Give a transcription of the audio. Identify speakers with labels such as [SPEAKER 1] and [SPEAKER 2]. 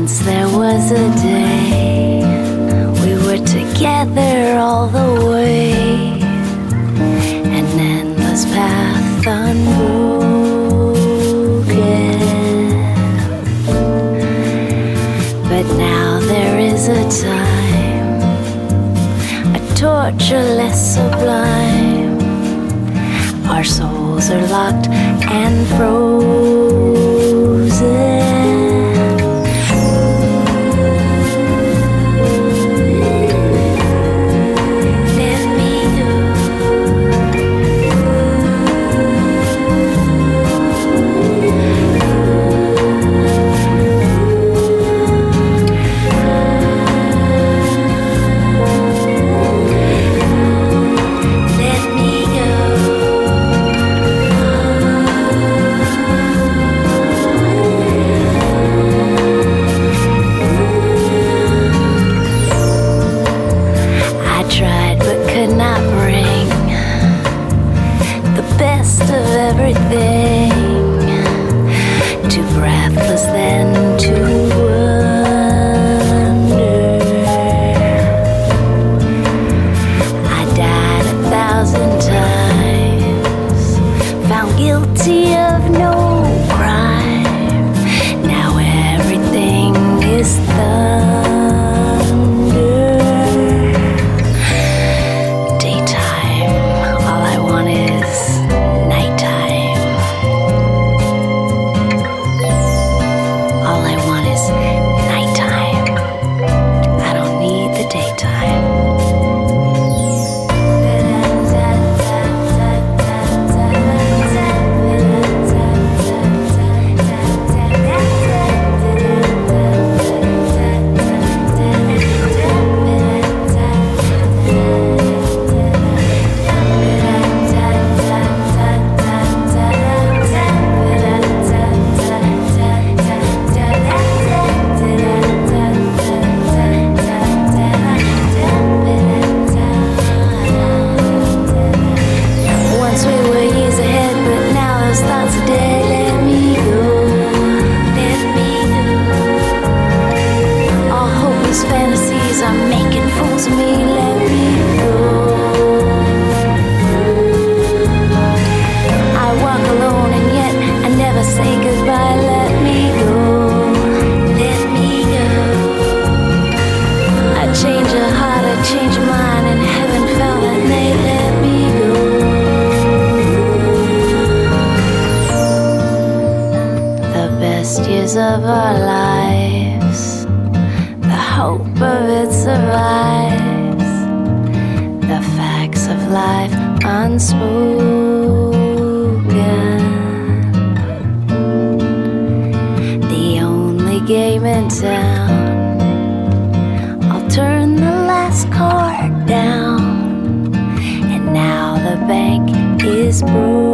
[SPEAKER 1] Once there was a day we were together all the way, an endless path unbroken. But now there is a time, a torture less sublime. Our souls are locked and frozen. Everything, too breathless then to wonder. I died 1,000 times, found guilty of no crime. Now everything is thunder. Daytime, all I want is years of our lives, the hope of it survives, the facts of life unspoken, the only game in town. I'll turn the last card down, and now the bank is broken.